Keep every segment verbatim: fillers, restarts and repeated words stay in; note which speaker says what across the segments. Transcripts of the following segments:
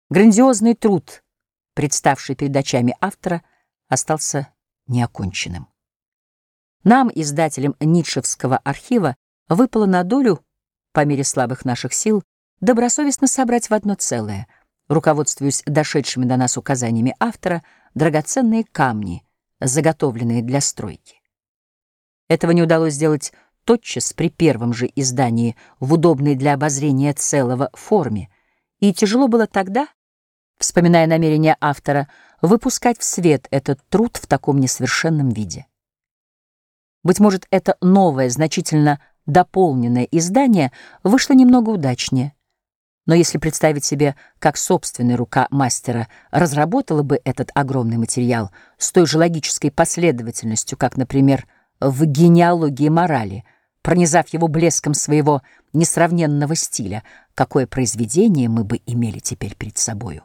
Speaker 1: Грандиозный труд, представший перед очами автора, остался неоконченным. Нам, издателям Ницшевского архива, выпало на долю, по мере слабых наших сил, добросовестно собрать в одно целое, руководствуясь дошедшими до нас указаниями автора, драгоценные камни, заготовленные для стройки. Этого не удалось сделать тотчас при первом же издании в удобной для обозрения целого форме, и тяжело было тогда, вспоминая намерения автора, выпускать в свет этот труд в таком несовершенном виде. Быть может, это новое, значительно дополненное издание вышло немного удачнее, но если представить себе, как собственная рука мастера разработала бы этот огромный материал с той же логической последовательностью, как, например, в генеалогии морали, пронизав его блеском своего несравненного стиля, какое произведение мы бы имели теперь перед собою.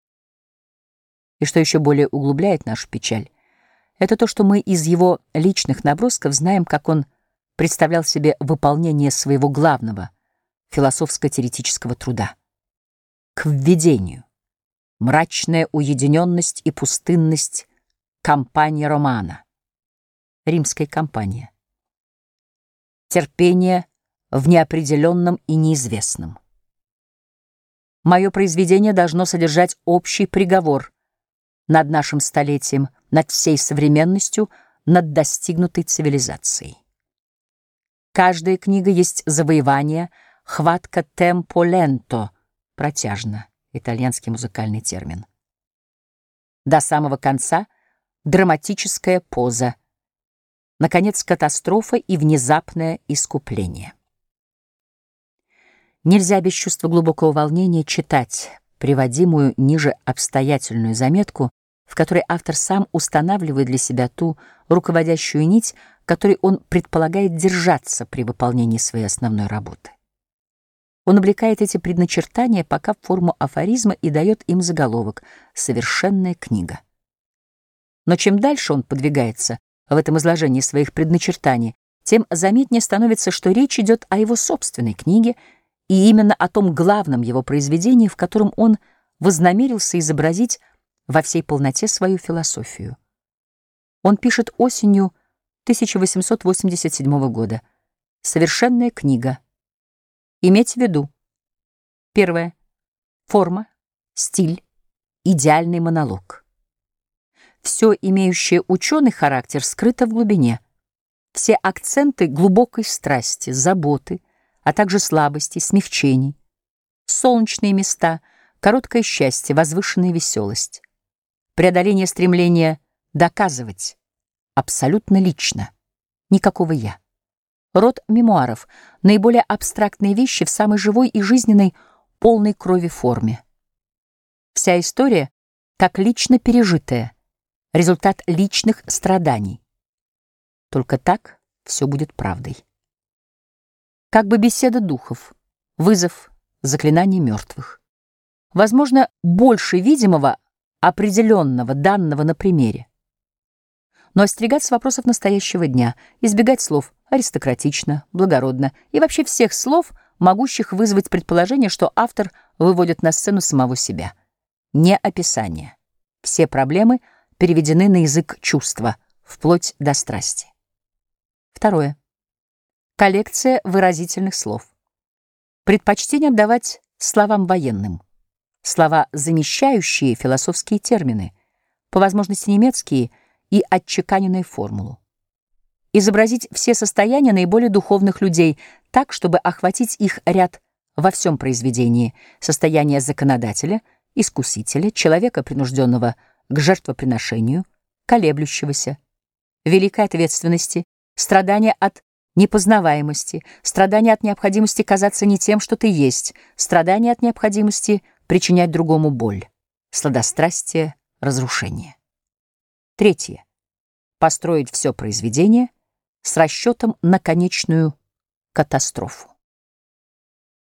Speaker 1: И что еще более углубляет нашу печаль, это то, что мы из его личных набросков знаем, как он представлял себе выполнение своего главного философско-теоретического труда. К введению. Мрачная уединенность и пустынность кампания романа. Римская кампания. Терпение в неопределенном и неизвестном. Мое произведение должно содержать общий приговор над нашим столетием, над всей современностью, над достигнутой цивилизацией. Каждая книга есть завоевание, хватка темпо ленто, протяжно, итальянский музыкальный термин. До самого конца драматическая поза, наконец, катастрофа и внезапное искупление. Нельзя без чувства глубокого волнения читать приводимую ниже обстоятельную заметку, в которой автор сам устанавливает для себя ту руководящую нить, которой он предполагает держаться при выполнении своей основной работы. Он облекает эти предначертания пока в форму афоризма и дает им заголовок «Совершенная книга». Но чем дальше он подвигается в этом изложении своих предначертаний, тем заметнее становится, что речь идет о его собственной книге и именно о том главном его произведении, в котором он вознамерился изобразить во всей полноте свою философию. Он пишет осенью тысяча восемьсот восемьдесят седьмого года. Совершенная книга. Иметь в виду. Первое. Форма, стиль, идеальный монолог. Все имеющее ученый характер скрыто в глубине. Все акценты глубокой страсти, заботы, а также слабости, смягчений. Солнечные места, короткое счастье, возвышенная веселость. Преодоление стремления доказывать. Абсолютно лично. Никакого «я». Род мемуаров. Наиболее абстрактные вещи в самой живой и жизненной, полной крови форме. Вся история как лично пережитая, результат личных страданий. Только так все будет правдой. Как бы беседа духов, вызов, заклинание мертвых. Возможно, больше видимого, определенного, данного на примере. Но остерегаться вопросов настоящего дня, избегать слов аристократично, благородно и вообще всех слов, могущих вызвать предположение, что автор выводит на сцену самого себя. Не описание. Все проблемы переведены на язык чувства, вплоть до страсти. Второе. Коллекция выразительных слов. Предпочтение отдавать словам военным. Слова, замещающие философские термины, по возможности немецкие и отчеканенные формулу. Изобразить все состояния наиболее духовных людей так, чтобы охватить их ряд во всем произведении: состояние законодателя, искусителя, человека, принужденного к жертвоприношению, колеблющегося, великой ответственности, страдания от непознаваемости, страдания от необходимости казаться не тем, что ты есть, страдания от необходимости причинять другому боль, сладострастие, разрушение. Третье. Построить все произведение с расчетом на конечную катастрофу.